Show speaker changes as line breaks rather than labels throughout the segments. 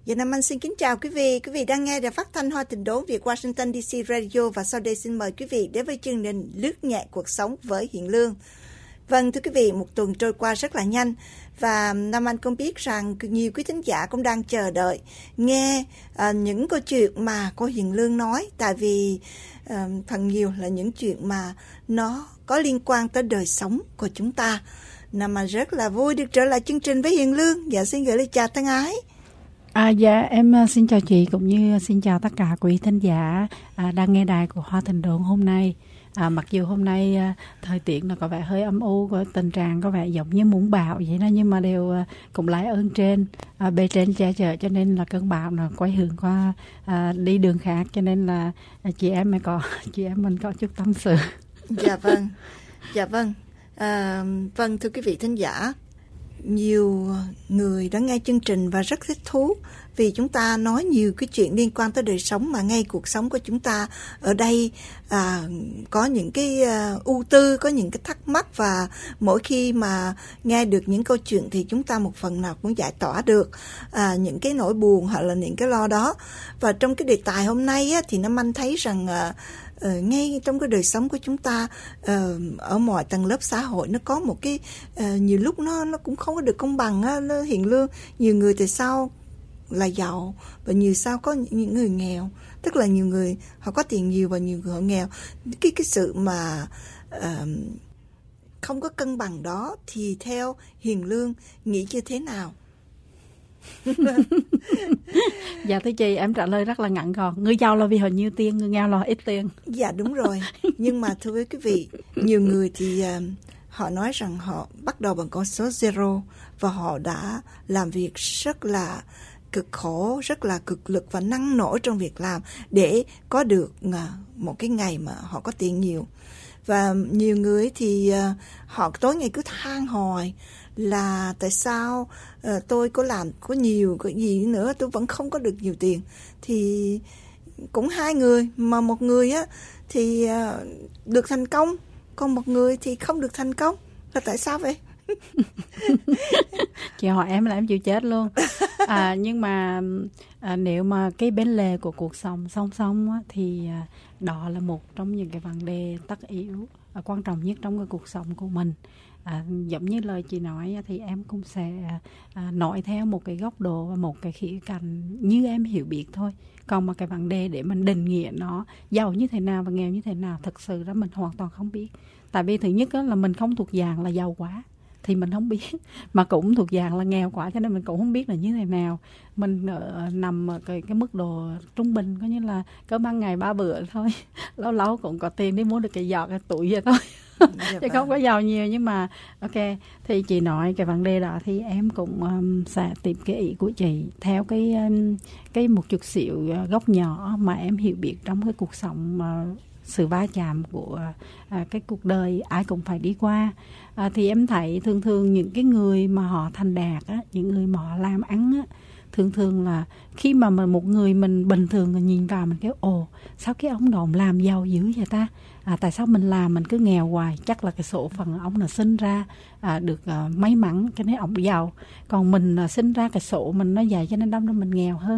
Dạ Nam Anh xin kính chào quý vị. Quý vị đang nghe đài phát thanh Hoa Thịnh Đốn Việt Washington DC Radio, và sau đây xin mời quý vị đến với chương trình Lướt nhẹ cuộc sống với Hiền Lương. Vâng, thưa quý vị, một tuần trôi qua rất là nhanh, và Nam Anh cũng biết rằng nhiều quý thính giả cũng đang chờ đợi nghe những câu chuyện mà cô Hiền Lương nói, tại vì phần nhiều là những chuyện mà nó có liên quan tới đời sống của chúng ta. Nam Anh rất là vui được trở lại chương trình với Hiền Lương. Dạ, xin gửi lời chào thân ái.
Dạ, em xin chào chị, cũng như xin chào tất cả quý thính giả đang nghe đài của Hoa Thịnh Đốn hôm nay. Mặc dù hôm nay thời tiết nó có vẻ hơi âm u, có tình trạng có vẻ giống như muốn bão vậy đó, nhưng mà đều cũng lái ơn trên, bề trên che chở, cho nên là cơn bão nó quay hướng qua đi đường khác, cho nên là chị em mình có chút tâm sự.
Dạ vâng. Vâng, thưa quý vị thính giả, nhiều người đã nghe chương trình và rất thích thú vì chúng ta nói nhiều cái chuyện liên quan tới đời sống, mà ngay cuộc sống của chúng ta ở đây có những cái ưu tư, có những cái thắc mắc, và mỗi khi mà nghe được những câu chuyện thì chúng ta một phần nào cũng giải tỏa được những cái nỗi buồn hoặc là những cái lo đó. Và trong cái đề tài hôm nay thì Nam Anh thấy rằng ngay trong cái đời sống của chúng ta, ở mọi tầng lớp xã hội, nó có một cái nhiều lúc nó cũng không có được công bằng nó Hiền Lương. Nhiều người tại sao là giàu và nhiều sao có những người nghèo, tức là nhiều người họ có tiền nhiều và nhiều người họ nghèo. Cái sự mà không có cân bằng đó thì theo Hiền Lương nghĩ như thế nào?
Dạ thưa chị, em trả lời rất là ngắn gọn. Người giàu là vì họ nhiều tiền, người nghèo là ít tiền.
Dạ đúng rồi. Nhưng mà thưa quý vị, nhiều người thì họ nói rằng họ bắt đầu bằng con số zero, và họ đã làm việc rất là cực khổ, rất là cực lực và năng nổ trong việc làm để có được một cái ngày mà họ có tiền nhiều. Và nhiều người thì họ tối ngày cứ than hồi là tại sao tôi có làm có nhiều cái gì nữa tôi vẫn không có được nhiều tiền. Thì cũng hai người, mà một người thì được thành công, còn một người thì không được thành công. Là tại sao vậy?
Chị hỏi em là em chịu chết luôn. Nhưng mà nếu mà cái bên lề của cuộc sống song song thì đó là một trong những cái vấn đề tất yếu, quan trọng nhất trong cái cuộc sống của mình. Giống như lời chị nói thì em cũng sẽ nói theo một cái góc độ và một cái khía cạnh như em hiểu biết thôi. Còn mà cái vấn đề để mình định nghĩa nó giàu như thế nào và nghèo như thế nào, thực sự ra mình hoàn toàn không biết. Tại vì thứ nhất là mình không thuộc dạng là giàu quá thì mình không biết, mà cũng thuộc dạng là nghèo quá cho nên mình cũng không biết là như thế nào. Mình nằm ở cái mức độ trung bình, có như là có ban ngày 3 bữa thôi, lâu lâu cũng có tiền để mua được cái giọt cái túi vậy thôi. Chứ không có giàu nhiều. Nhưng mà ok, thì chị nói cái vấn đề đó thì em cũng sẽ tìm cái ý của chị theo cái một chút xíu góc nhỏ mà em hiểu biết trong cái cuộc sống, sự va chạm của cái cuộc đời ai cũng phải đi qua. Thì em thấy thường những cái người mà họ thành đạt những người mà họ làm ăn thường là khi mà một người mình bình thường nhìn vào mình kêu ồ, sao cái ông đó làm giàu dữ vậy ta, tại sao mình làm mình cứ nghèo hoài. Chắc là cái số phận ông là sinh ra được may mắn cho nên ông giàu, còn mình sinh ra cái số mình nó dày cho nên đâm ra mình nghèo hơn.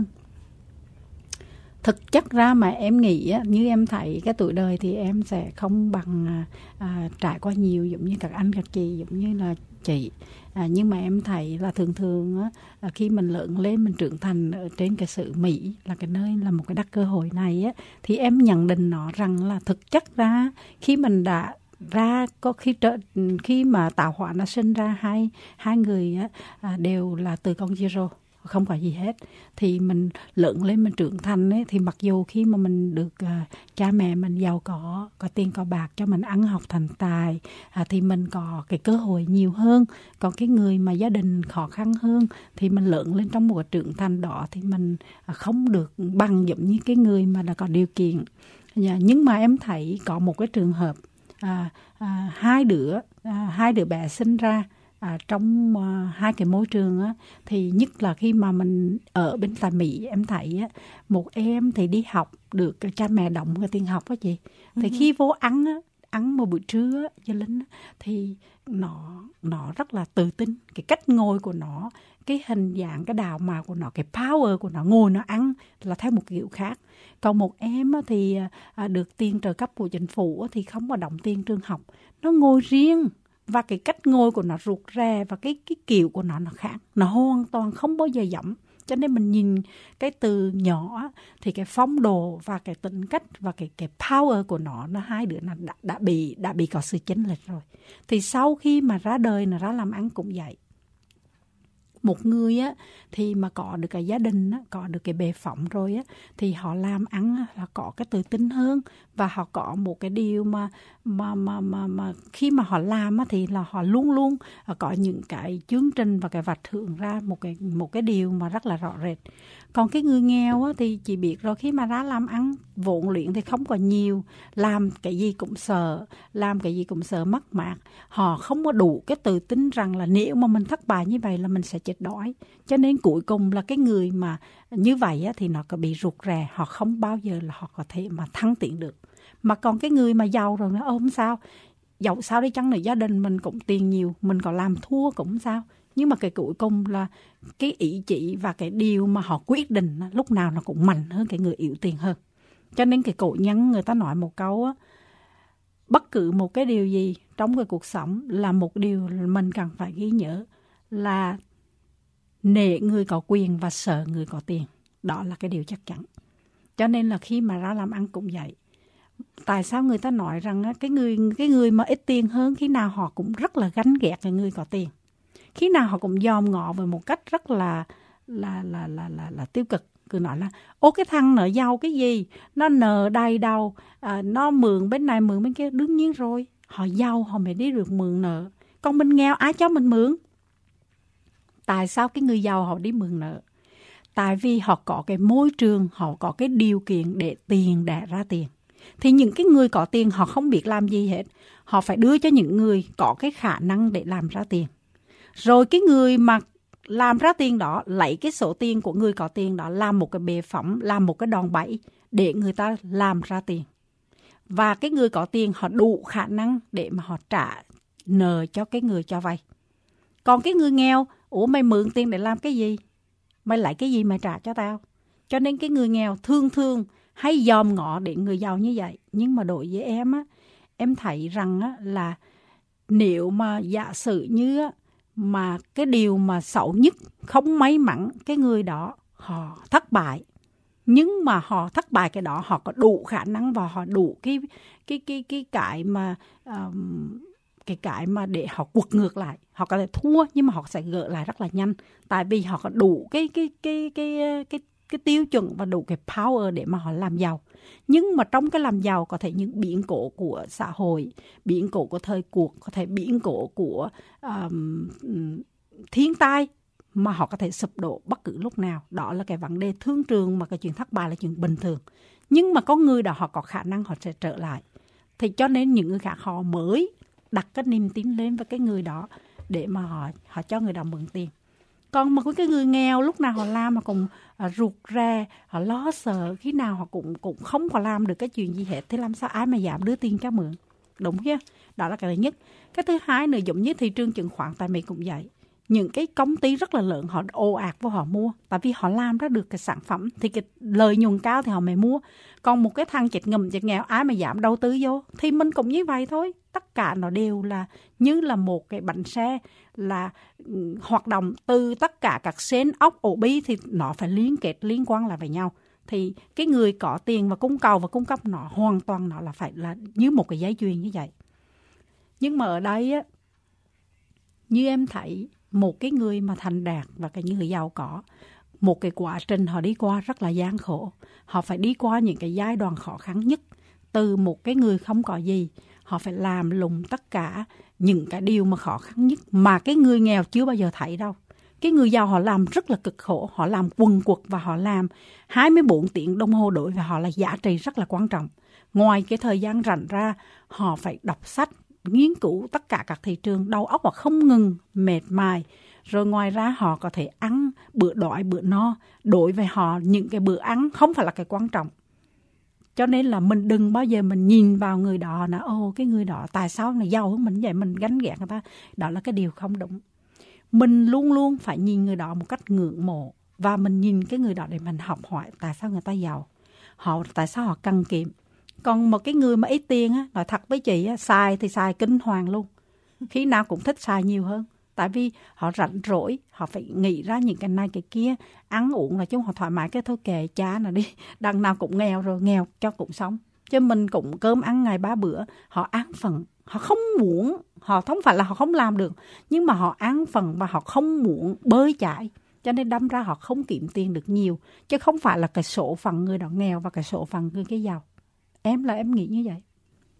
Thực chất ra mà em nghĩ như em thấy cái tuổi đời thì em sẽ không bằng trải qua nhiều giống như các anh các chị, giống như là chị. Nhưng mà em thấy là thường khi mình lớn lên, mình trưởng thành ở trên cái xứ Mỹ là cái nơi là một cái đất cơ hội này thì em nhận định nó rằng là thực chất ra khi mình đã ra có khi mà tạo hóa nó sinh ra hai người đều là từ con zero, không có gì hết. Thì mình lớn lên, mình trưởng thành ấy, thì mặc dù khi mà mình được cha mẹ mình giàu có tiền có bạc cho mình ăn học thành tài, thì mình có cái cơ hội nhiều hơn. Còn cái người mà gia đình khó khăn hơn thì mình lớn lên trong một cái trưởng thành đó thì mình không được bằng giống như cái người mà đã có điều kiện. Nhưng mà em thấy có một cái trường hợp hai đứa bé sinh ra trong hai cái môi trường thì nhất là khi mà mình ở bên tại Mỹ, em thấy một em thì đi học được cha mẹ đóng cái tiền học đó chị. Thì khi vô ăn ăn một buổi trưa Gia Linh, thì nó rất là tự tin. Cái cách ngồi của nó, cái hình dạng, cái đào mạo của nó, cái power của nó, ngồi nó ăn là theo một kiểu khác. Còn một em thì được tiền trợ cấp của chính phủ thì không có đóng tiền trường học, nó ngồi riêng. Và cái cách ngồi của nó rụt rè và cái kiểu của nó khác, nó hoàn toàn không bao giờ giống. Cho nên mình nhìn cái từ nhỏ thì cái phong độ và cái tính cách và cái power của nó hai đứa nó đã bị có sự chênh lệch rồi. Thì sau khi mà ra đời, nó ra làm ăn cũng vậy. Một người á thì mà có được cái gia đình á, có được cái bề phóng rồi á, thì họ làm ăn là có cái tự tin hơn, và họ có một cái điều mà khi mà họ làm á thì là họ luôn luôn có những cái chương trình và cái vạch thưởng ra một cái điều mà rất là rõ rệt. Còn cái người nghèo á thì chỉ biết rồi, khi mà ra làm ăn, vốn liếng thì không có nhiều, làm cái gì cũng sợ mất mát. Họ không có đủ cái tự tin rằng là nếu mà mình thất bại như vậy là mình sẽ chết đói. Cho nên cuối cùng là cái người mà như vậy á, thì nó có bị rụt rè, họ không bao giờ là họ có thể mà thăng tiến được. Mà còn cái người mà giàu rồi nó không sao, giàu sao đi chăng nữa gia đình mình cũng tiền nhiều, mình có làm thua cũng sao. Nhưng mà cái cuối cùng là cái ý chí và cái điều mà họ quyết định lúc nào nó cũng mạnh hơn cái người yếu tiền hơn. Cho nên cái cổ nhân người ta nói một câu á, bất cứ một cái điều gì trong cái cuộc sống là một điều mình cần phải ghi nhớ là nể người có quyền và sợ người có tiền. Đó là cái điều chắc chắn. Cho nên là khi mà ra làm ăn cũng vậy. Tại sao người ta nói rằng cái người mà ít tiền hơn khi nào họ cũng rất là ganh ghét cái người có tiền. Khi nào họ cũng dòm ngọ về một cách rất là tiêu cực. Cứ nói là ô cái thằng nợ giàu cái gì, nó nợ đầy đầu, nó mượn bên này mượn bên kia. Đương nhiên rồi, họ giàu họ mới đi được mượn nợ. Còn mình nghèo ai cho mình mượn? Tại sao cái người giàu họ đi mượn nợ? Tại vì họ có cái môi trường, họ có cái điều kiện để tiền đẻ ra tiền. Thì những cái người có tiền họ không biết làm gì hết. Họ phải đưa cho những người có cái khả năng để làm ra tiền. Rồi cái người mà làm ra tiền đó, lấy cái số tiền của người có tiền đó, làm một cái bệ phóng, làm một cái đòn bẩy để người ta làm ra tiền. Và cái người có tiền họ đủ khả năng để mà họ trả nợ cho cái người cho vay. Còn cái người nghèo, ủa mày mượn tiền để làm cái gì? Mày lấy cái gì mày trả cho tao? Cho nên cái người nghèo thường hay dòm ngọ để người giàu như vậy. Nhưng mà đối với em á, em thấy rằng á, là nếu mà giả sử như á, mà cái điều mà xấu nhất, không may mắn cái người đó họ thất bại, nhưng mà họ thất bại cái đó họ có đủ khả năng và họ đủ cái mà để họ quật ngược lại. Họ có thể thua nhưng mà họ sẽ gỡ lại rất là nhanh, tại vì họ có đủ cái tiêu chuẩn và đủ cái power để mà họ làm giàu. Nhưng mà trong cái làm giàu có thể những biến cố của xã hội, biến cố của thời cuộc, có thể biến cố của thiên tai mà họ có thể sụp đổ bất cứ lúc nào. Đó là cái vấn đề thương trường, mà cái chuyện thất bại là chuyện bình thường. Nhưng mà có người đó họ có khả năng họ sẽ trở lại. Thì cho nên những người khác họ mới đặt cái niềm tin lên với cái người đó để mà họ cho người đó mượn tiền. Còn mà cái người nghèo lúc nào họ làm mà cũng rụt rè, họ lo sợ, khi nào họ cũng không có làm được cái chuyện gì hết, thì làm sao ai mà dám đưa tiền cho mượn, đúng chưa? Đó là cái thứ nhất. Cái thứ hai nữa, giống như thị trường chứng khoán tại Mỹ cũng vậy. Những cái công ty rất là lớn họ ồ ạt vô họ mua, tại vì họ làm ra được cái sản phẩm thì cái lợi nhuận cao thì họ mới mua. Còn một cái thằng chết ngầm chết nghèo ai mà dám đầu tư vô, thì mình cũng như vậy thôi. Tất cả nó đều là như là một cái bánh xe, là hoạt động từ tất cả các sến ốc ổ bi thì nó phải liên quan lại với nhau. Thì cái người có tiền và cung cầu và cung cấp nó hoàn toàn nó là phải là như một cái dây chuyền như vậy. Nhưng mà ở đây á, như em thấy một cái người mà thành đạt và cái người giàu có, một cái quá trình họ đi qua rất là gian khổ. Họ phải đi qua những cái giai đoạn khó khăn nhất. Từ một cái người không có gì, họ phải làm lùng tất cả những cái điều mà khó khăn nhất mà cái người nghèo chưa bao giờ thấy đâu. Cái người giàu họ làm rất là cực khổ, họ làm quần quật và họ làm 24 tiếng đồng hồ đối với họ là giá trị rất là quan trọng. Ngoài cái thời gian rảnh ra, họ phải đọc sách, nghiên cứu tất cả các thị trường, đầu óc họ không ngừng mệt mài. Rồi ngoài ra họ có thể ăn bữa đói bữa no. Đối với họ những cái bữa ăn không phải là cái quan trọng. Cho nên là mình đừng bao giờ mình nhìn vào người đó là cái người đó tại sao này giàu hơn mình vậy, mình ganh ghét người ta. Đó là cái điều không đúng. Mình luôn luôn phải nhìn người đó một cách ngưỡng mộ, và mình nhìn cái người đó để mình học hỏi tại sao người ta giàu, tại sao họ cần kiệm. Còn một cái người mà ít tiền á, nói thật với chị á, xài thì xài kinh hoàng luôn, khi nào cũng thích xài nhiều hơn. Tại vì họ rảnh rỗi, họ phải nghĩ ra những cái này cái kia, ăn uống là chúng họ thoải mái, cái thôi kệ cha nào đi, đằng nào cũng nghèo rồi, nghèo cho cũng sống. Chứ mình cũng cơm ăn ngày 3 bữa, họ an phận, họ không muốn, họ không phải là họ không làm được, nhưng mà họ an phận và họ không muốn bơi chải. Cho nên đâm ra họ không kiếm tiền được nhiều, chứ không phải là cái số phận người đó nghèo và cái số phận người cái giàu. Em nghĩ như vậy.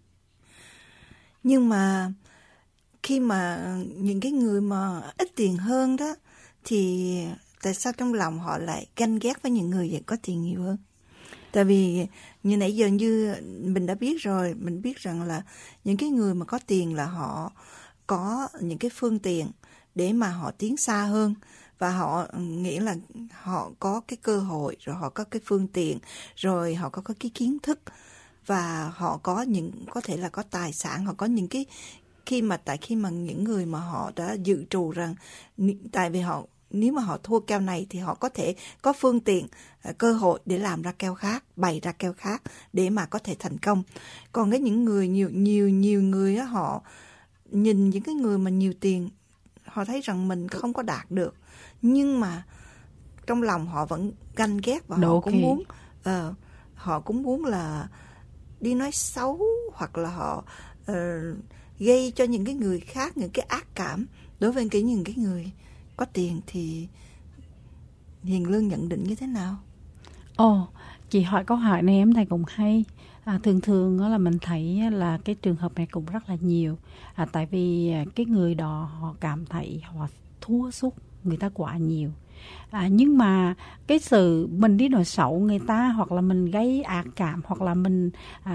Nhưng mà khi mà những cái người mà ít tiền hơn đó, thì tại sao trong lòng họ lại ganh ghét với những người có tiền nhiều hơn? Tại vì như nãy giờ như mình đã biết rồi, mình biết rằng là những cái người mà có tiền là họ có những cái phương tiện để mà họ tiến xa hơn, và họ nghĩ là họ có cái cơ hội, rồi họ có cái phương tiện, rồi họ có cái kiến thức, và họ có thể là có tài sản, họ có những cái khi mà những người mà họ đã dự trù rằng tại vì họ nếu mà họ thua kèo này thì họ có thể có phương tiện, cơ hội để làm ra kèo khác, bày ra kèo khác để mà có thể thành công. Còn cái những người nhiều người á, họ nhìn những cái người mà nhiều tiền, họ thấy rằng mình không có đạt được, nhưng mà trong lòng họ vẫn ganh ghét, và họ cũng muốn là đi nói xấu, hoặc là họ gây cho những cái người khác những cái ác cảm đối với những cái người có tiền. Thì Hiền Lương nhận định như thế nào?
Chị hỏi câu hỏi này em thấy cũng hay. Thường đó là mình thấy là cái trường hợp này cũng rất là nhiều. Tại vì cái người đó họ cảm thấy họ thua sút người ta quá nhiều. Nhưng mà cái sự mình đi nói xấu người ta, hoặc là mình gây ác cảm, hoặc là mình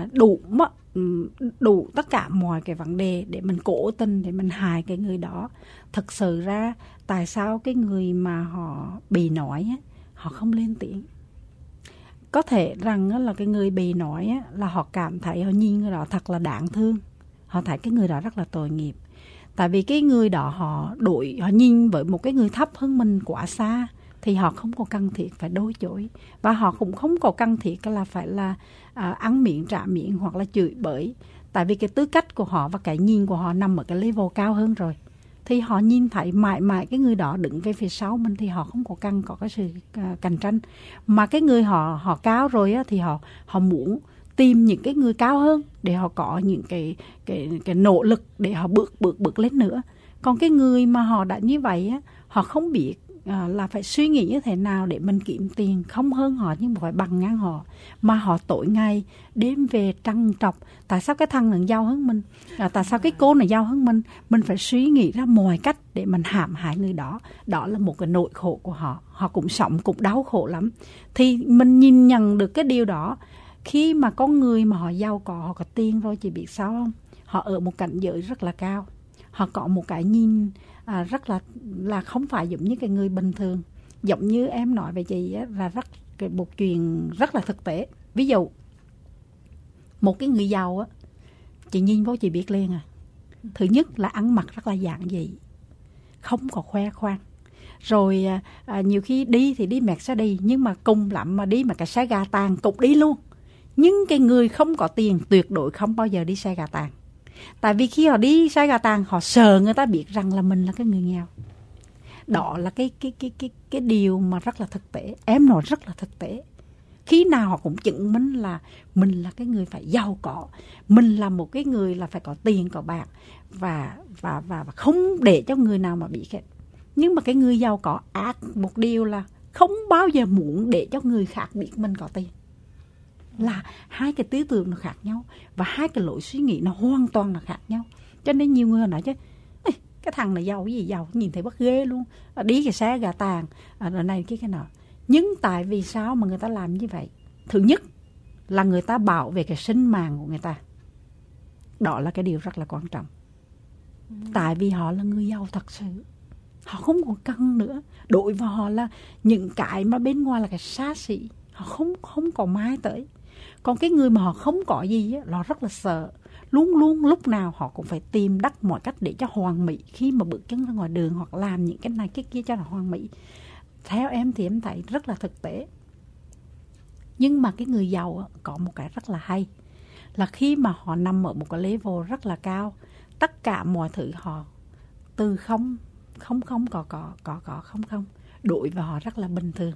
đủ tất cả mọi cái vấn đề để mình cố tình để mình hại cái người đó. Thật sự ra tại sao cái người mà họ bị nói á, họ không lên tiếng? Có thể rằng là cái người bị nói á, là họ cảm thấy họ nhìn người đó thật là đáng thương, họ thấy cái người đó rất là tội nghiệp. Tại vì cái người đó họ nhìn với một cái người thấp hơn mình quá xa, thì họ không có cần thiết phải đối chối, và họ cũng không có cần thiết là phải là ăn miệng trả miệng hoặc là chửi bới. Tại vì cái tư cách của họ và cái nhìn của họ nằm ở cái level cao hơn rồi, thì họ nhìn thấy mãi cái người đó đứng về phía sau mình, thì họ không có cần có cái sự cạnh tranh. Mà cái người họ cao rồi á, thì họ muốn tìm những cái người cao hơn để họ có những cái nỗ lực để họ bước lên nữa. Còn cái người mà họ đã như vậy á, họ không biết là phải suy nghĩ như thế nào để mình kiếm tiền không hơn họ, nhưng mà phải bằng ngang họ. Mà họ tối ngày đêm về trằn trọc tại sao cái thằng này giàu hơn mình, tại sao cái cô này giàu hơn mình phải suy nghĩ ra mọi cách để mình hãm hại người đó. Đó là một cái nỗi khổ của họ, họ cũng sống cũng đau khổ lắm. Thì mình nhìn nhận được cái điều đó. Khi mà có người mà họ giàu có, họ có tiền rồi, chị biết sao không? Họ ở một cảnh giới rất là cao. Họ có một cái nhìn rất là không phải giống như cái người bình thường. Giống như em nói về chị á, là một chuyện rất là thực tế. Ví dụ một cái người giàu á, chị nhìn vô chị biết liền Thứ nhất là ăn mặc rất là giản dị, không có khoe khoang. Rồi nhiều khi đi thì đi Mercedes, nhưng mà cùng lắm mà đi mà cái xe gà tàn cũng đi luôn. Nhưng cái người không có tiền tuyệt đối không bao giờ đi xe gà tàn. Tại vì khi họ đi xe gà tàn, họ sợ người ta biết rằng là mình là cái người nghèo. Đó là cái điều mà rất là thực tế. Em nói rất là thực tế. Khi nào họ cũng chứng minh là mình là cái người phải giàu có, mình là một cái người là phải có tiền có bạc, và không để cho người nào mà bị hết. Nhưng mà cái người giàu có ác một điều là không bao giờ muốn để cho người khác biết mình có tiền. Là hai cái tư tưởng nó khác nhau, và hai cái lối suy nghĩ nó hoàn toàn là khác nhau. Cho nên nhiều người nói chứ cái thằng này giàu cái gì giàu, nhìn thấy bất ghê luôn, đi cái xe gà tàn rồi này cái nọ. Nhưng tại vì sao mà người ta làm như vậy? Thứ nhất là người ta bảo vệ cái sinh mạng của người ta. Đó là cái điều rất là quan trọng. Tại vì họ là người giàu thật sự, họ không còn cân nữa. Đối với họ là những cái mà bên ngoài là cái xa xỉ, họ không có mai tới. Còn cái người mà họ không có gì á, họ rất là sợ. Luôn luôn lúc nào họ cũng phải tìm đắp mọi cách để cho hoàn mỹ khi mà bước chân ra ngoài đường, hoặc làm những cái này cái kia cho là hoàn mỹ. Theo em thì em thấy rất là thực tế. Nhưng mà cái người giàu có một cái rất là hay, là khi mà họ nằm ở một cái level rất là cao, tất cả mọi thứ họ từ không đổi vào họ rất là bình thường.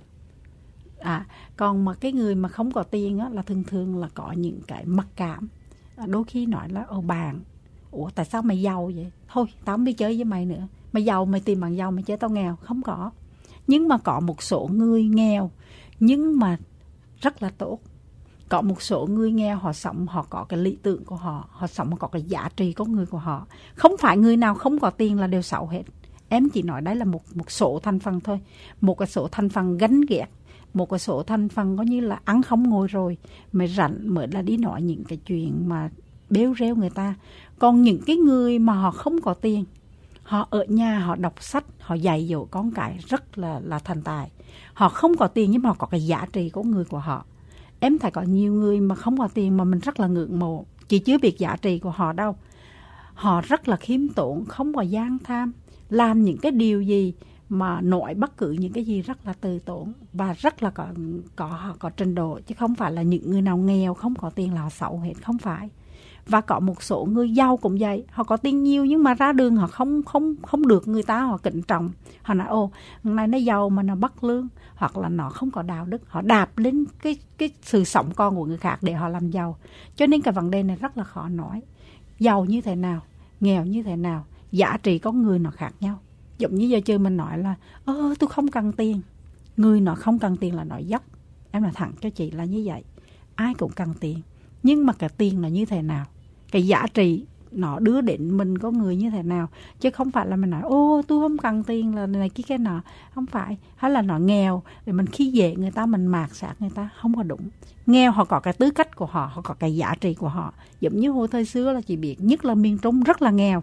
Còn mà cái người mà không có tiền á, là thường là có những cái mặc cảm. Đôi khi nói là bạn, tại sao mày giàu vậy? Thôi tao không đi chơi với mày nữa. Mày giàu mày tìm bằng giàu, mày chơi tao nghèo. Không có. Nhưng mà có một số người nghèo nhưng mà rất là tốt. Có một số người nghèo họ sống, họ có cái lý tưởng của họ, họ sống, họ có cái giá trị con người của họ. Không phải người nào không có tiền là đều xấu hết. Em chỉ nói đấy là một số thành phần thôi. Một cái số thành phần ganh ghét, một cái số thành phần có như là ăn không ngồi rồi, mới rảnh mới là đi nói những cái chuyện mà bêu rêu người ta. Còn những cái người mà họ không có tiền, họ ở nhà họ đọc sách, họ dạy dỗ con cái rất là thành tài. Họ không có tiền nhưng mà họ có cái giá trị của người của họ. Em thấy có nhiều người mà không có tiền mà mình rất là ngưỡng mộ, chỉ chưa biết giá trị của họ đâu. Họ rất là khiêm tốn, không có gian tham, làm những cái điều gì mà nói bất cứ những cái gì rất là từ tốn và rất là có trình độ, chứ không phải là những người nào nghèo không có tiền là họ xấu hết, không phải. Và có một số người giàu cũng vậy, họ có tiền nhiều nhưng mà ra đường họ không được người ta họ kính trọng. Họ nói này nó giàu mà nó bất lương, hoặc là nó không có đạo đức, họ đạp lên cái sự sống con của người khác để họ làm giàu. Cho nên cái vấn đề này rất là khó nói. Giàu như thế nào, nghèo như thế nào, giá trị con người nó khác nhau. Giống như giờ chơi mình nói là tôi không cần tiền. Người nó không cần tiền là nói dốc. Em nói thẳng cho chị là như vậy. Ai cũng cần tiền. Nhưng mà cái tiền là như thế nào, cái giá trị nó đưa đến mình có người như thế nào. Chứ không phải là mình nói tôi không cần tiền là này kia cái nọ. Không phải. Hay là nó nghèo để mình khi dễ người ta, mình mạt sạc người ta. Không có đúng. Nghèo họ có cái tư cách của họ, họ có cái giá trị của họ. Giống như hồi thời xưa là chị biết, nhất là miền Trung rất là nghèo.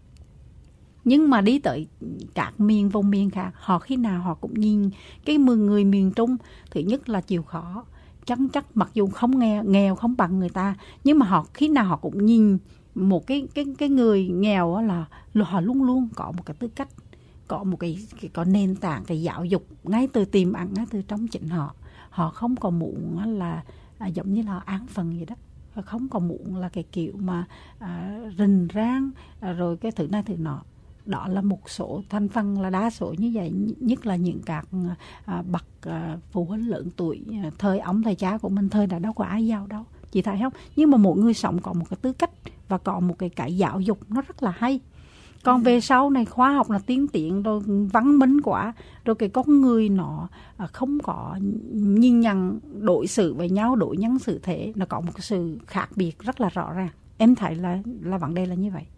Nhưng mà đi tới các vùng miền khác, họ khi nào họ cũng nhìn cái người miền Trung, thứ nhất là chịu khó, chân chất, mặc dù không nghèo không bằng người ta, nhưng mà họ khi nào họ cũng nhìn một cái người nghèo là họ luôn luôn có một cái tư cách, có một có nền tảng cái giáo dục ngay từ tiềm ẩn, ngay từ trong chính họ. Họ không có muốn là giống như là án phần gì đó. Không có muốn là cái kiểu mà rình rang rồi cái thứ này thứ nọ. Đó là một số thành phần, là đa số như vậy, nhất là những các bậc phụ huynh lớn tuổi. Thời ông thầy cha của mình thời đã đâu có ai giàu đâu, chị thấy không? Nhưng mà mỗi người sống có một cái tư cách và có một cái giáo dục nó rất là hay. Còn về sau này khoa học là tiến triển rồi, văn minh quá rồi, cái con người nó không có nhìn nhận đối xử với nhau, đối nhân xử thế, nó có một cái sự khác biệt rất là rõ ràng. Em thấy là vấn đề là như vậy.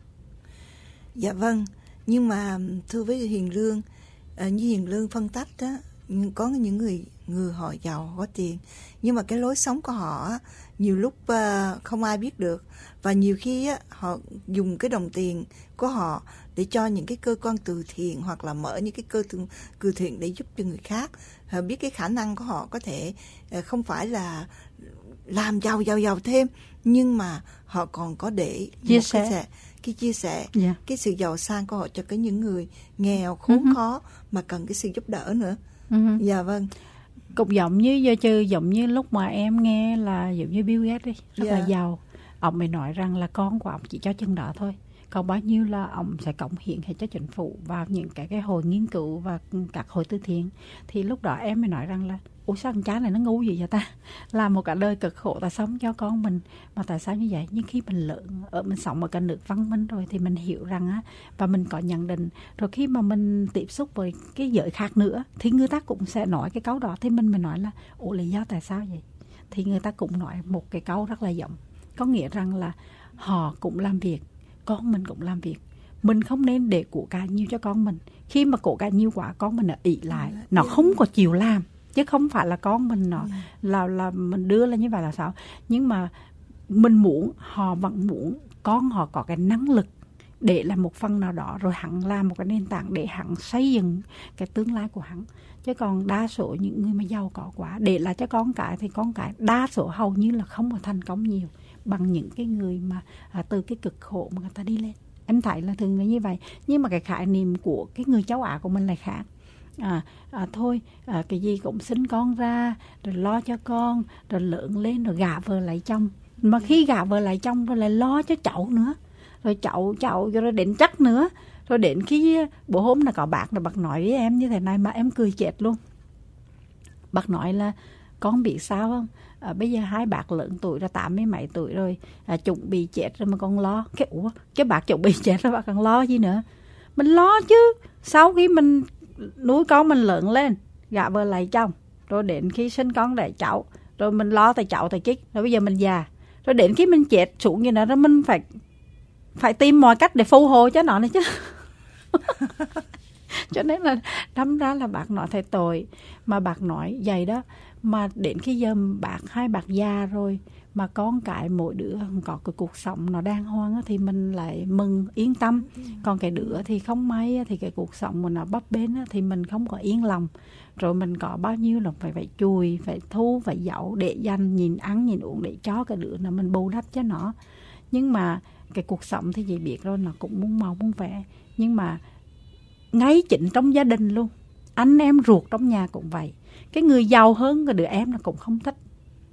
Dạ vâng. Nhưng mà thưa với Hiền Lương, như Hiền Lương phân tích đó, có những người họ giàu, họ có tiền, nhưng mà cái lối sống của họ nhiều lúc không ai biết được, và nhiều khi họ dùng cái đồng tiền của họ để cho những cái cơ quan từ thiện, hoặc là mở những cái cơ từ thiện để giúp cho người khác. Họ biết cái khả năng của họ có thể không phải là làm giàu thêm, nhưng mà họ còn có để chia sẻ cái sự giàu sang của họ cho những người nghèo khốn khó mà cần cái sự giúp đỡ nữa. Dạ vâng.
Cũng giống như giờ trừ giống như lúc mà em nghe là giống như Bill Gates đi, rất là giàu, ông mới nói rằng là con của ông chỉ cho chừng đó thôi, còn bao nhiêu là ông sẽ cống hiến hết cho chính phủ và những cái hội nghiên cứu và các hội từ thiện. Thì lúc đó em mới nói rằng là sao con cha này nó ngu gì vậy ta, làm một cả đời cực khổ ta sống cho con mình mà tại sao như vậy. Nhưng khi mình lớn mình sống ở cái nước văn minh rồi thì mình hiểu rằng và mình có nhận định rồi, khi mà mình tiếp xúc với cái giới khác nữa thì người ta cũng sẽ nói cái câu đó, thì mình nói là lý do tại sao vậy, thì người ta cũng nói một cái câu rất là giống, có nghĩa rằng là họ cũng làm việc, con mình cũng làm việc, mình không nên để của cải nhiều cho con mình. Khi mà của cải nhiều quá, con mình nó ỷ lại, nó không có chịu làm, chứ không phải là con mình nó là mình đưa lên như vậy là sao. Nhưng mà mình muốn, họ vẫn muốn con họ có cái năng lực để làm một phần nào đó, rồi hắn làm một cái nền tảng để hắn xây dựng cái tương lai của hắn. Chứ còn đa số những người mà giàu có quá để lại cho con cái thì con cái đa số hầu như là không có thành công nhiều bằng những cái người mà từ cái cực khổ mà người ta đi lên. Em thấy là thường là như vậy. Nhưng mà cái khái niệm của cái người châu Á của mình lại khác. Cái gì cũng sinh con ra, rồi lo cho con, rồi lớn lên, rồi gả vợ lấy chồng. Mà khi gả vợ lấy chồng rồi lại lo cho cháu nữa, rồi cháu rồi đến chắc nữa. Rồi đến khi bữa hôm là có bác nói với em như thế này mà em cười chết luôn. Bác nói là con biết sao không? Bây giờ hai bác lớn tuổi ra 80 mấy tuổi rồi, chuẩn bị chết rồi mà con lo. Cái bác chuẩn bị chết rồi bác còn lo gì nữa? Mình lo chứ. Sau khi mình nuôi con mình lớn lên, gả vợ lấy chồng, rồi đến khi sinh con đẻ cháu, rồi mình lo tại cháu tại chích, rồi bây giờ mình già, rồi đến khi mình chết xuống như đó, mình phải tìm mọi cách để phù hộ cho nó này chứ. Cho nên là đâm ra là bác nói thầy tội. Mà bác nói vậy đó, mà đến khi giờ hai bác già rồi mà con cái mỗi đứa có cái cuộc sống nó đàng hoàng thì mình lại mừng yên tâm. Còn cái đứa thì không may thì cái cuộc sống mà nó bấp bênh thì mình không có yên lòng. Rồi mình có bao nhiêu là phải chùi, phải thu, phải giấu để dành nhìn ăn nhìn uống để cho cái đứa nào mình bù đắp cho nó. Nhưng mà cái cuộc sống thì chị biết rồi, nó cũng muốn màu muốn vẻ. Nhưng mà ngay chính trong gia đình luôn, anh em ruột trong nhà cũng vậy. Cái người giàu hơn cái đứa em nó cũng không thích.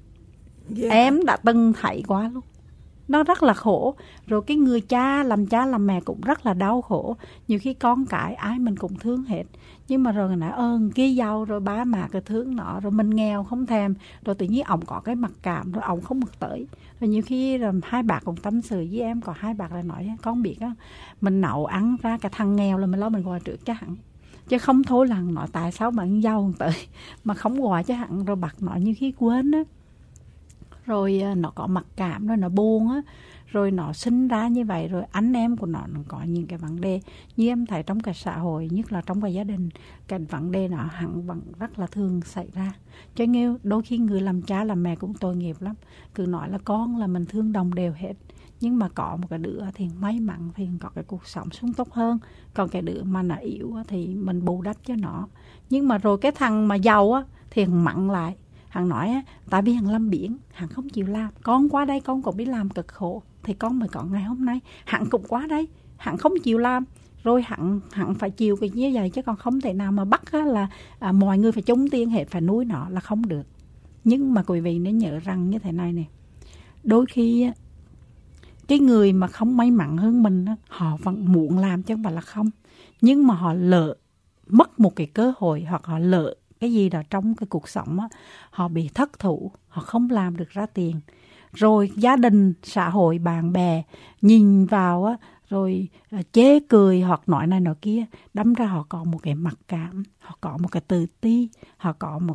Em đã từng thấy quá luôn. Nó rất là khổ. Rồi cái người cha làm mẹ cũng rất là đau khổ. Nhiều khi con cái ai mình cũng thương hết. Nhưng mà rồi người nói kia giàu rồi ba mà cái thương nó, rồi mình nghèo không thèm. Rồi tự nhiên ông có cái mặc cảm, rồi ông không mặc tới. Rồi nhiều khi rồi hai bác cũng tâm sự với em, có hai bác lại nói con biết á, mình nấu ăn ra cái thằng nghèo là mình lo mình gọi trước cho hắn. Chứ không thôi là nói tại sao bạn giàu tới mà không gọi cho hắn. Rồi bác nói như khi quên á, rồi nó có mặc cảm, rồi nó buồn á, rồi nó sinh ra như vậy, rồi anh em của nó có những cái vấn đề. Như em thấy trong cái xã hội, nhất là trong cái gia đình, cái vấn đề nó hẳn vẫn rất là thường xảy ra. Cho nên đôi khi người làm cha làm mẹ cũng tội nghiệp lắm. Cứ nói là con là mình thương đồng đều hết. Nhưng mà có một cái đứa thì may mắn thì có cái cuộc sống sung túc hơn. Còn cái đứa mà nó yếu thì mình bù đắp cho nó. Nhưng mà rồi cái thằng mà giàu á thì mặn lại. Hắn nói á, tại vì hắn làm biển, hắn không chịu làm. Con qua đây con cũng đi làm cực khổ, thì con mới có ngày hôm nay. Hắn cũng qua đây, hắn không chịu làm. Rồi hắn phải chịu cái như vậy, chứ còn không thể nào mà bắt á, là mọi người phải chung tiền hết, phải nuôi nó là không được. Nhưng mà quý vị nên nhớ rằng như thế này nè, đôi khi á, cái người mà không may mắn hơn mình á, họ vẫn muốn làm chứ không phải là không. Nhưng mà họ lỡ mất một cái cơ hội, hoặc họ lỡ cái gì đó trong cái cuộc sống á, họ bị thất thủ, họ không làm được ra tiền. Rồi gia đình, xã hội, bạn bè nhìn vào á, rồi chế cười hoặc nói này nói kia, đâm ra họ có một cái mặc cảm, họ có một cái tự ti, họ có một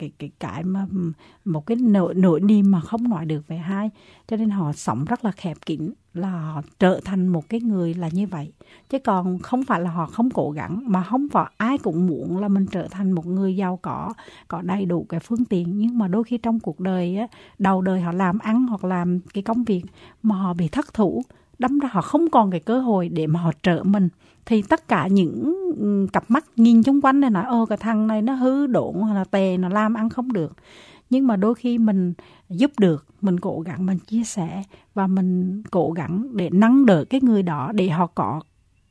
cái mà một cái nỗi niềm mà không nói được về hai. Cho nên họ sống rất là khép kín, là họ trở thành một cái người là như vậy. Chứ còn không phải là họ không cố gắng, mà không phải ai cũng muốn là mình trở thành một người giàu có đầy đủ cái phương tiện. Nhưng mà đôi khi trong cuộc đời á, đầu đời họ làm ăn hoặc làm cái công việc mà họ bị thất thủ, đâm ra họ không còn cái cơ hội để mà họ trợ mình. Thì tất cả những cặp mắt nhìn xung quanh này nói cái thằng này nó hư độn hoặc là tệ, nó làm ăn không được. Nhưng mà đôi khi mình giúp được, mình cố gắng mình chia sẻ và mình cố gắng để nâng đỡ cái người đó, để họ có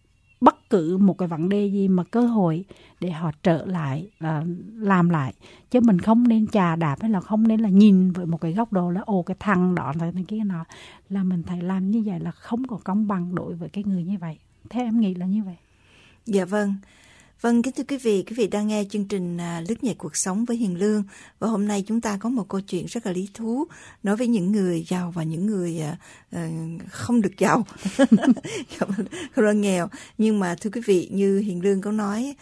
bất cứ một cái vấn đề gì mà cơ hội để họ trở lại, làm lại. Chứ mình không nên chà đạp, hay là không nên là nhìn với một cái góc độ là cái thằng đó là cái nọ, là mình thấy làm như vậy là không có công bằng đối với cái người như vậy. Theo em nghĩ là như vậy.
Dạ vâng. Vâng, kính thưa quý vị đang nghe chương trình Lướt Nhẹ Cuộc Sống với Hiền Lương. Và hôm nay chúng ta có một câu chuyện rất là lý thú, nói với những người giàu và những người không được giàu, không là nghèo. Nhưng mà thưa quý vị, như Hiền Lương có nói,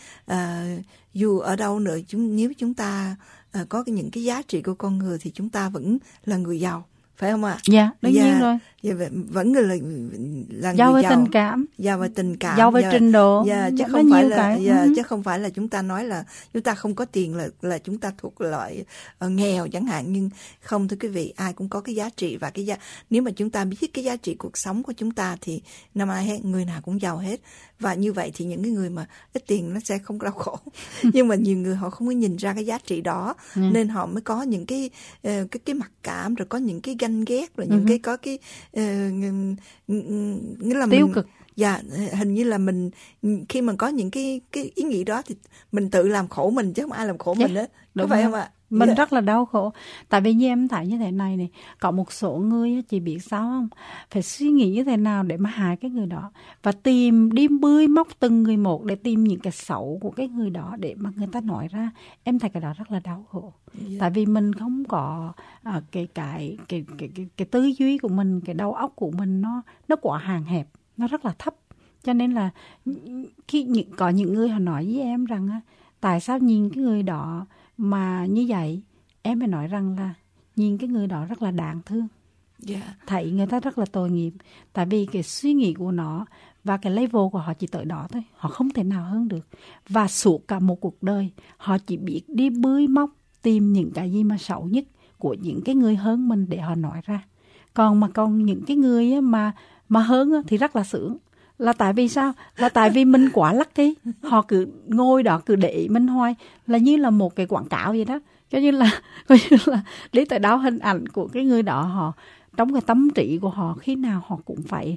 dù ở đâu nữa, nếu chúng ta có những cái giá trị của con người thì chúng ta vẫn là người giàu. Phải không ạ?
Dạ, đương nhiên rồi.
vẫn là
giàu
người
về tình cảm,
giàu về tình cảm,
giàu về trình độ,
chứ không phải là chứ không phải là chúng ta nói là chúng ta không có tiền là chúng ta thuộc loại nghèo chẳng hạn. Nhưng không, thưa quý vị, ai cũng có cái giá trị, và nếu mà chúng ta biết cái giá trị cuộc sống của chúng ta thì năm ai người nào cũng giàu hết. Và như vậy thì những cái người mà ít tiền nó sẽ không đau khổ. Nhưng mà nhiều người họ không có nhìn ra cái giá trị đó, nên họ mới có những cái mặc cảm, rồi có những cái ganh ghét, rồi những cái có cái nghĩa là
tiêu cực.
Dạ, hình như là mình khi mà có những cái ý nghĩ đó thì mình tự làm khổ mình chứ không ai làm khổ mình hết. Đúng vậy không ạ?
Mình rất là đau khổ. Tại vì như em thấy như thế này, có một số người chị biết sao không? Phải suy nghĩ như thế nào để mà hại cái người đó, và tìm đi bươi móc từng người một để tìm những cái xấu của cái người đó để mà người ta nói ra. Em thấy cái đó rất là đau khổ. Tại vì mình không có cái tư duy của mình, cái đầu óc của mình nó quá hạn hẹp, nó rất là thấp. Cho nên là có những người họ nói với em rằng tại sao nhìn cái người đó mà như vậy, em phải nói rằng là nhìn cái người đó rất là đáng thương. Thấy người ta rất là tội nghiệp. Tại vì cái suy nghĩ của nó và cái level của họ chỉ tới đó thôi, họ không thể nào hơn được. Và suốt cả một cuộc đời họ chỉ biết đi bới móc tìm những cái gì mà xấu nhất của những cái người hơn mình để họ nói ra. Còn những cái người mà hơn thì rất là sướng. Là tại vì sao? Là tại vì mình quá lucky. Họ cứ ngồi đó cứ để mình hoài, là như là một cái quảng cáo vậy đó. Cho như là đi tới đó hình ảnh của cái người đó, họ trong cái tâm trí của họ khi nào họ cũng phải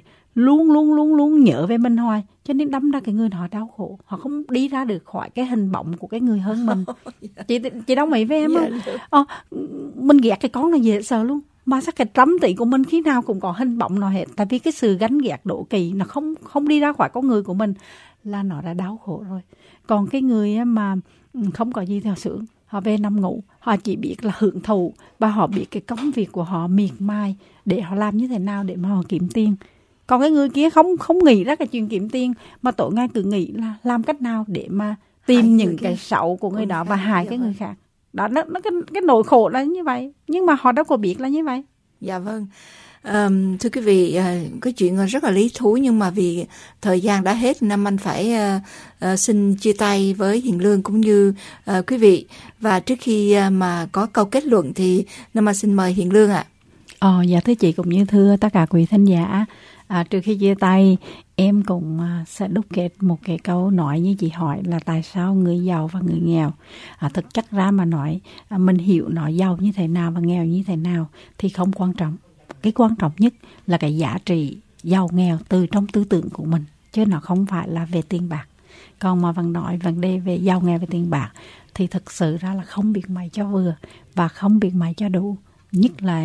luôn nhớ về mình hoài. Cho nên đâm ra cái người họ đau khổ, họ không đi ra được khỏi cái hình bóng của cái người hơn mình. Chị đồng ý với em không? Mình ghét cái con này dễ sợ luôn. Mà sao cái trăm tỷ của mình khi nào cũng có hình bóng nào hết. Tại vì cái sự ganh ghét đố kỵ nó không đi ra khỏi con người của mình là nó đã đau khổ rồi. Còn cái người mà không có gì theo sướng, họ về nằm ngủ, họ chỉ biết là hưởng thụ, và họ biết cái công việc của họ miệt mài để họ làm như thế nào để mà họ kiếm tiền. Còn cái người kia không nghĩ ra cái chuyện kiếm tiền, mà tối ngày cứ nghĩ là làm cách nào để mà tìm những cái xấu của người đó và hại cái người khác. Đó, cái nỗi khổ là như vậy, nhưng mà họ đâu có biết là như vậy.
Dạ vâng. Thưa quý vị, cái chuyện rất là lý thú, nhưng mà vì thời gian đã hết nên anh phải xin chia tay với Hiền Lương cũng như quý vị. Và trước khi mà có câu kết luận thì Nam Anh xin mời Hiền Lương ạ.
Dạ thưa chị cũng như thưa tất cả quý thính giả. Trước khi chia tay, em cũng sẽ đúc kết một cái câu nói như chị hỏi là tại sao người giàu và người nghèo. Thực chất ra mà nói, mình hiểu nó giàu như thế nào và nghèo như thế nào thì không quan trọng. Cái quan trọng nhất là cái giá trị giàu nghèo từ trong tư tưởng của mình, chứ nó không phải là về tiền bạc. Còn mà vẫn nói vấn đề về giàu nghèo về tiền bạc thì thực sự ra là không biết mấy cho vừa và không biết mấy cho đủ. Nhất là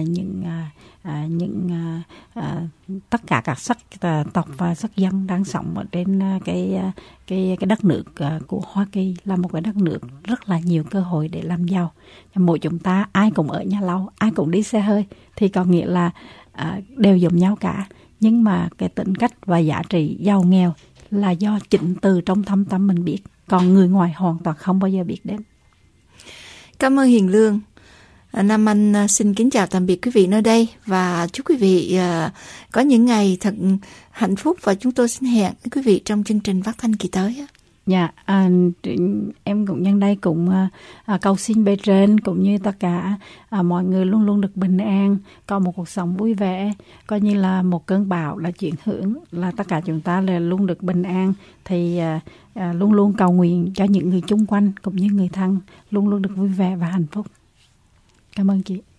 tất cả các sắc tộc và sắc dân đang sống ở trên cái đất nước của Hoa Kỳ, là một cái đất nước rất là nhiều cơ hội để làm giàu. Mỗi chúng ta ai cũng ở nhà lâu, ai cũng đi xe hơi thì có nghĩa là đều giống nhau cả. Nhưng mà cái tính cách và giá trị giàu nghèo là do chính từ trong thâm tâm mình biết, còn người ngoài hoàn toàn không bao giờ biết đến.
Cảm ơn Hiền Lương. Nam Anh xin kính chào tạm biệt quý vị nơi đây và chúc quý vị có những ngày thật hạnh phúc, và chúng tôi xin hẹn quý vị trong chương trình phát thanh kỳ tới.
Dạ, em cũng nhân đây cũng cầu xin bề trên cũng như tất cả mọi người luôn luôn được bình an, có một cuộc sống vui vẻ, coi như là một cơn bão là chuyển hướng, là tất cả chúng ta là luôn được bình an. Thì luôn luôn cầu nguyện cho những người chung quanh cũng như người thân luôn luôn được vui vẻ và hạnh phúc. Cảm ơn chị.